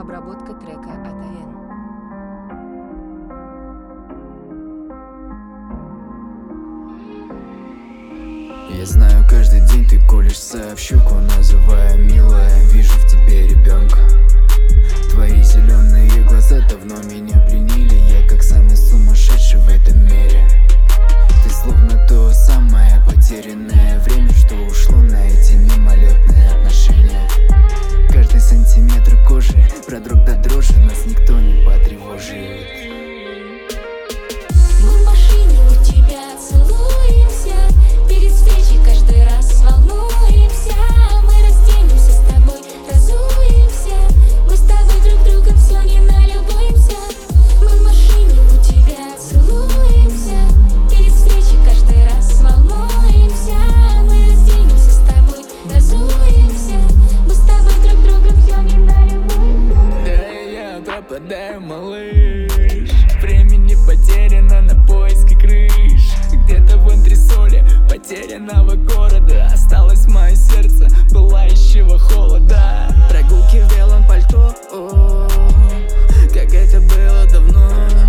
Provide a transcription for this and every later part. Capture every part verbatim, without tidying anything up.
Обработка трека АТН. Я знаю, каждый день ты колешься в щеку, называя милая. Вижу в тебе ребенка. Твои зеленые глаза давно меня пленили. Я как самый сумасшедший в этом мире. Ты словно то самое потерянное время, что ушло на эти мимолетные отношения. Каждый сантиметр кожи продрог до дрожи, нас никто не потревожит. Мы в машине у тебя целуемся, перед встречей каждый раз волнуемся. Мы разденемся с тобой, разуемся, мы с тобой друг друга все не налюбуемся. Мы в машине у тебя целуемся, перед встречей каждый раз волнуемся. Мы разденемся с тобой, разуемся, мы с тобой друг друга все не налюбуемся. Да, я пропадаю, малыш. Времени потеряно на поиски крыш. Где-то в антресоле потерянного города осталось мое сердце, пылающего холода. Прогулки в белом пальто, о, как это было давно.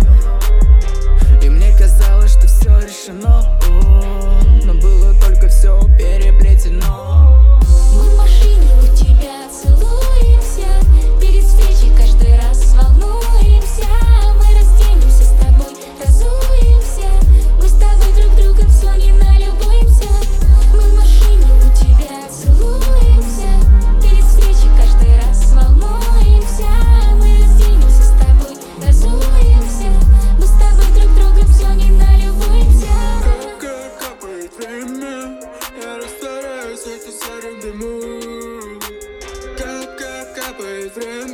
И мне казалось, что все решено, о, но было только все переплетено. Мы в машине у тебя целуемся, перед встречей каждый раз волнуемся. Мы разденемся с тобой, разуемся, мы с тобой друг друга все не налюбуемся. Мы в машине у тебя целуемся, перед встречей каждый раз волнуемся. Мы разденемся с тобой, разуемся, мы с тобой друг друга все не налюбуемся. Как капает время, я растворяюсь в этих серых дыму. Как, как капает время.